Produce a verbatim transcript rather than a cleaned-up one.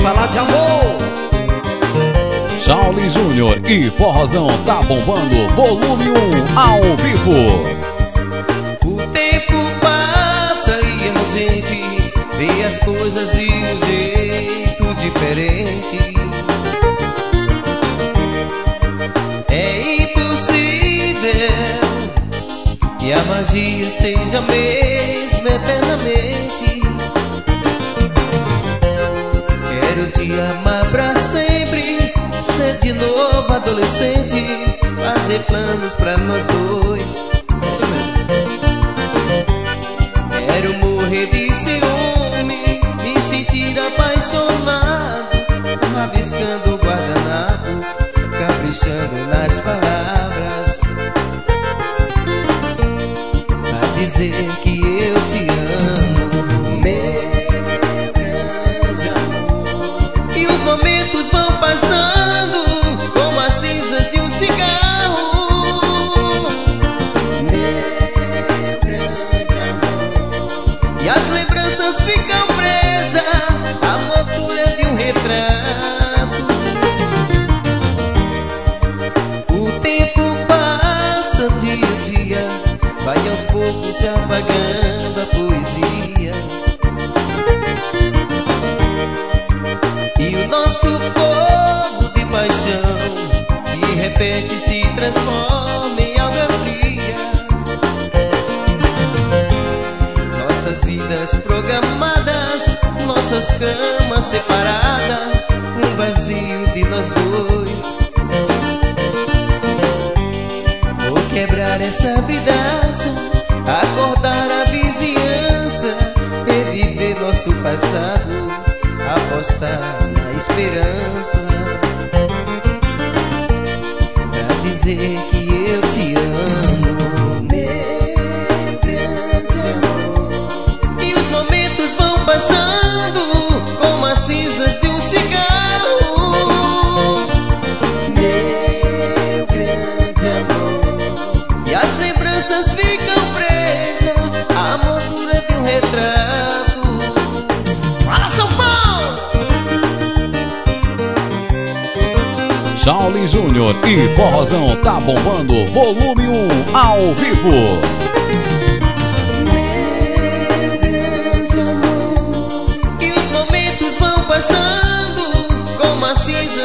falar de amor. Shaolin Júnior e Forrozão tá bombando, volume um ao vivo. O tempo passa e a gente vê as coisas de um jeito diferente. É impossível que a magia seja a mesma eternamente. Quero te amar pra sempre, ser de novo adolescente, fazer planos pra nós dois. Quero morrer de ciúme, me sentir apaixonado, rabiscando guardanapos, caprichando nas palavras, pra dizer que eu te amo, meu grande amor. E os momentos vão passando como a cinza de um cigarro, meu grande amor. E as lembranças ficam presas à moldura de um retrato. O tempo passa dia a dia, vai aos poucos se apagando a poesia. E o nosso fogo de paixão de repente se transforma em alga fria. Nossas vidas programadas, nossas camas separadas, um vazio de nós dois. Vou quebrar essa bridaça, acordar a vizinhança, reviver nosso passado, apostar na esperança, pra dizer que eu te amo, meu grande amor. E os momentos vão passando como as cinzas de um cigarro, meu grande amor. E as lembranças ficam presas à moldura de um retrato. Fala, São Paulo! Shaolin Júnior e Forrozão tá bombando, volume um ao vivo. Meu grande amor. E os momentos vão passando como a cinza